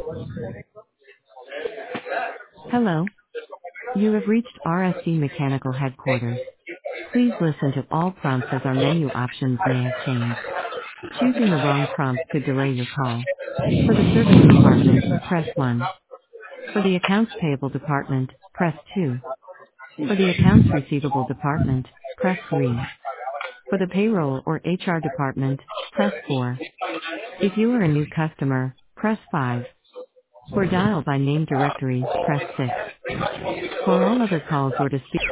Hello. You have reached RSC Mechanical Headquarters. Please listen to all prompts as our menu options may have changed. Choosing the wrong prompt could delay your call. For the service department, press 1. For the accounts payable department, press 2. For the accounts receivable department, press 3. For the payroll or HR department, press 4. If you are a new customer, press 5. For dial by name directory, press 6. For all other calls or to speak